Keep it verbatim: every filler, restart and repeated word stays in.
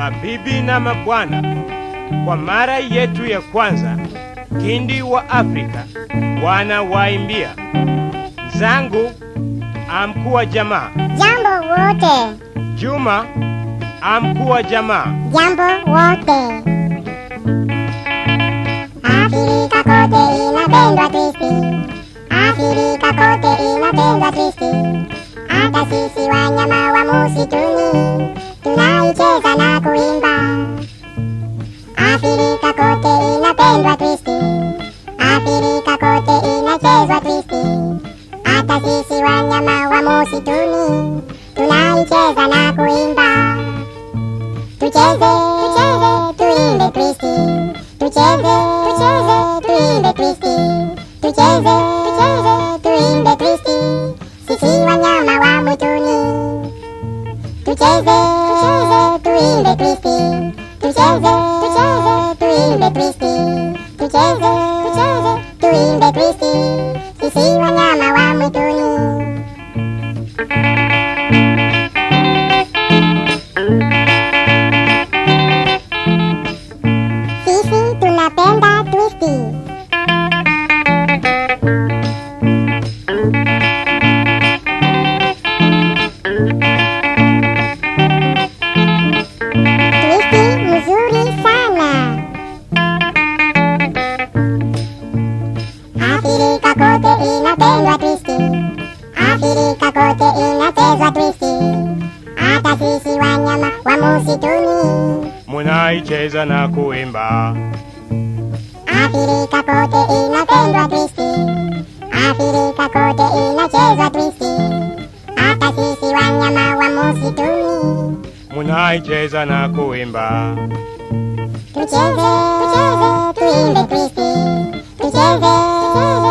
Mabibi na mabwana, kwa mara yetu ya kwanza Kindi wa Afrika wana waimbia zangu amkuwa jamaa. Jambo wote. Juma amkuwa jamaa. Jambo wote. Afrika kote inapendwa Kristi. Afrika kote inapendwa Kristi. Hata sisi wanyama wa musituni tunaicheza na kuimba. Afrika kote inapendwa Kristi. Afrika kote inachezwa Kristi. Hata sisi wanyama wa musituni tunaicheza na kuimba. Tucheze, tucheze, tuimbe Kristi. Tucheze, tucheze, tuimbe Kristi. Tucheze, tucheze, tuimbe Kristi. Sisi wanyama wa mwituni. Tucheze, tucheze, tuimbe Kristi. Tucheze, tucheze, tuimbe Kristi. Tucheze, tucheze, tuimbe Kristi. Sisi wanyama wa mwituni. Sisi tunapenda Kristi. Kristi mzuri sana. Afrika kote inapendwa Kristi. Afrika kote inachezwa Kristi. Hata sisi wanyama wa musituni munaicheza na kuimba. Afrika kote inapendwa Kristi. Afrika kote inachezwa Kristi. Hata sisi wanyama wa musituni munaicheza na kuimba. tucheze, tucheze, tuimbe Kristi. Tucheze, tucheze,